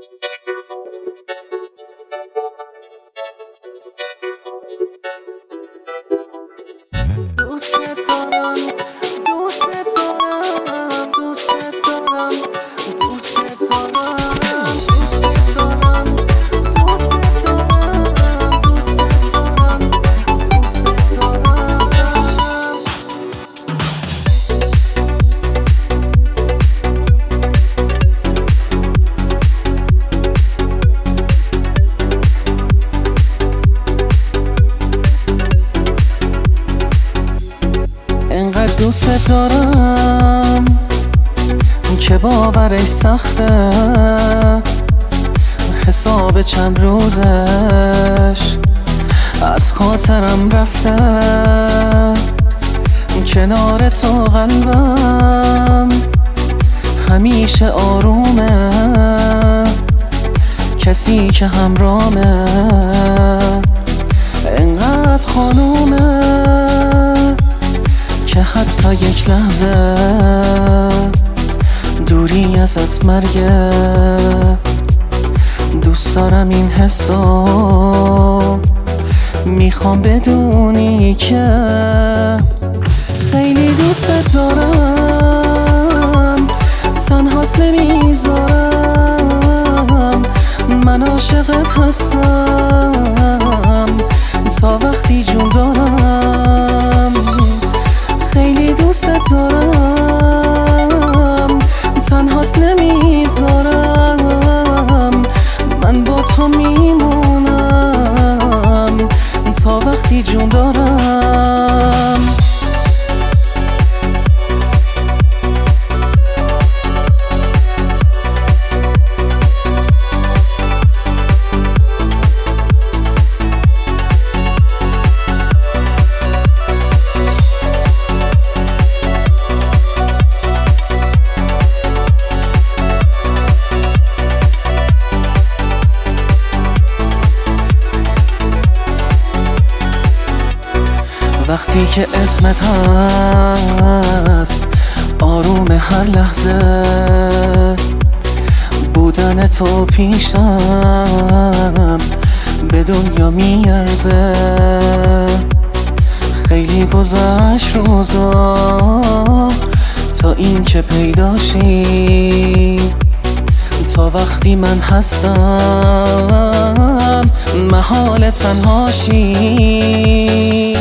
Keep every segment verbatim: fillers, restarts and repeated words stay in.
انقدر دوست دارم که باورش سخته، حساب چند روزش از خاطرم رفته. کنار تو قلبم همیشه آرومه، کسی که همرامه انقدر خانومه که حتی یک لحظه دوری ازت مرگه. دوست دارم این حسو، میخوام بدونی که خیلی دوست دارم، تنهاست نمیذارم، من عاشقت هستم تا وقتی جون دارم. خیلی دوست دارم، تنهاست نمیذارم، من با تو میمونم تا وقتی جون دارم. وقتی که اسمت هست آروم هر لحظه، بودن تو پیشم به دنیا میارزه. خیلی گذشت روزا تا این که پیداشی، تا وقتی من هستم محال تنهاشی.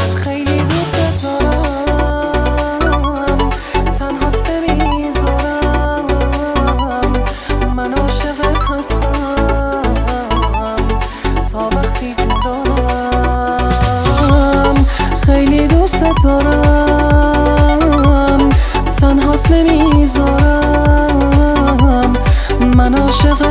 خیلی دوست دارم، تنهاست نمیذارم، من عاشقت